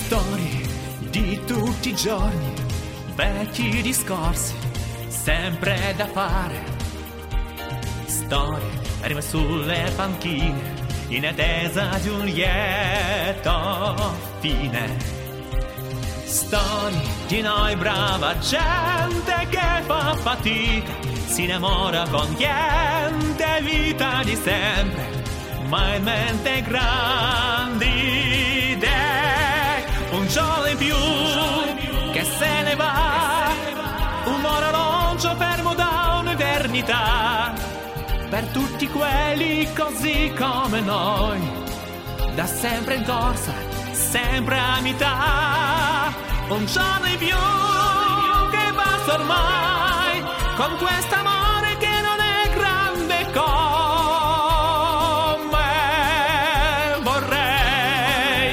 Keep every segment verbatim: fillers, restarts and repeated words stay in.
Storie di tutti i giorni, vecchi discorsi, sempre da fare. Storie rime sulle panchine, in attesa di un lieto fine. Storie di noi brava gente che fa fatica, si innamora con niente, vita di sempre, ma in mente grandi idee. Un giorno in più che se ne va, un orologio fermo da un'eternità, per tutti quelli così come noi, da sempre in corsa, sempre a metà. Un giorno in più che passa ormai, con quest'amore che non è grande come vorrei.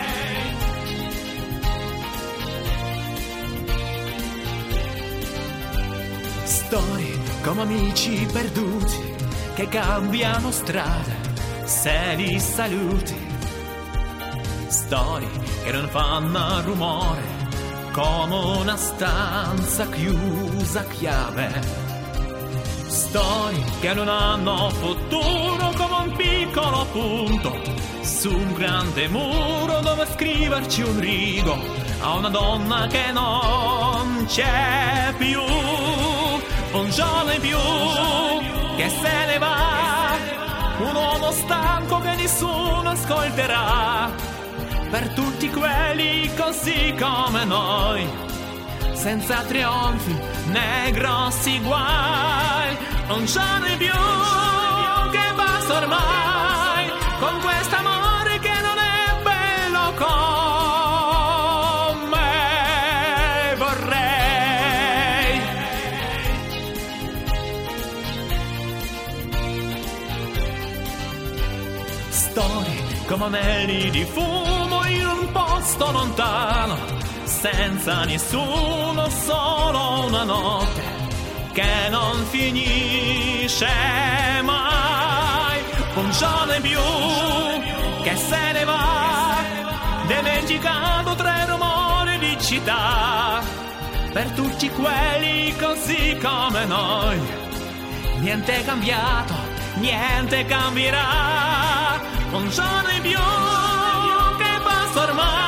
Storie come amici perduti che cambiano strada se li saluti. Storie che non fanno rumore come una stanza chiusa a chiave. Storie che non hanno futuro come un piccolo punto su un grande muro dove scriverci un rigo a una donna che non c'è più. Un giorno in più che se ne va, un uomo stanco che nessuno ascolterà, per tutti quelli così come noi, senza trionfi né grossi guai. Un giorno in più che passa ormai, con quest'amore che non è bello come vorrei. Storie come anelli di fumo in un posto lontano, senza nessuno, solo una notte che non finisce mai. Un giorno in più che se ne va, dimenticato tra i rumori di città, per tutti quelli così come noi, niente è cambiato, niente cambierà. Un giorno in più che passa ormai,